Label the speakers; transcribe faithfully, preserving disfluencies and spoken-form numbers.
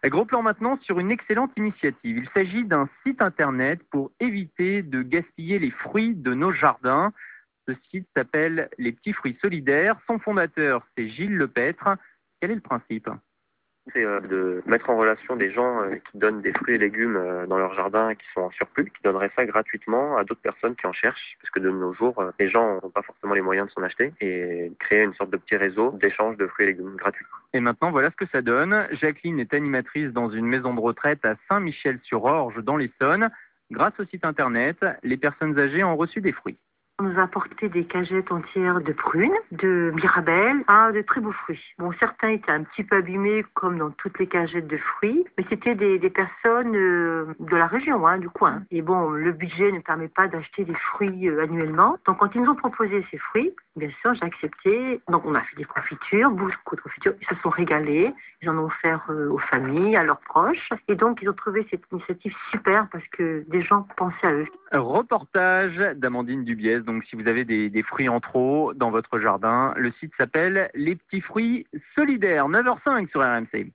Speaker 1: Gros plan maintenant sur une excellente initiative. Il s'agit d'un site internet pour éviter de gaspiller les fruits de nos jardins. Ce site s'appelle Les Petits Fruits Solidaires. Son fondateur, c'est Gilles Lepêtre. Quel est le principe?
Speaker 2: C'est euh, de mettre en relation des gens euh, qui donnent des fruits et légumes euh, dans leur jardin qui sont en surplus, qui donneraient ça gratuitement à d'autres personnes qui en cherchent, parce que de nos jours, euh, les gens n'ont pas forcément les moyens de s'en acheter, et créer une sorte de petit réseau d'échange de fruits et légumes gratuits.
Speaker 1: Et maintenant, voilà ce que ça donne. Jacqueline est animatrice dans une maison de retraite à Saint-Michel-sur-Orge, dans l'Essonne. Grâce au site internet, les personnes âgées ont reçu des fruits.
Speaker 3: On nous a apporté des cagettes entières de prunes, de mirabelles, ah, de très beaux fruits. Bon, certains étaient un petit peu abîmés, comme dans toutes les cagettes de fruits, mais c'était des, des personnes euh, de la région, hein, du coin. Et bon, le budget ne permet pas d'acheter des fruits euh, annuellement. Donc, quand ils nous ont proposé ces fruits, bien sûr, j'ai accepté. Donc, on a fait des confitures, beaucoup de confitures. Ils se sont régalés. Ils en ont offert euh, aux familles, à leurs proches. Et donc, ils ont trouvé cette initiative super parce que des gens pensaient à eux.
Speaker 1: Reportage d'Amandine Dubiez. Donc, si vous avez des, des fruits en trop dans votre jardin, le site s'appelle Les Petits Fruits Solidaires. neuf heures cinq sur R M C.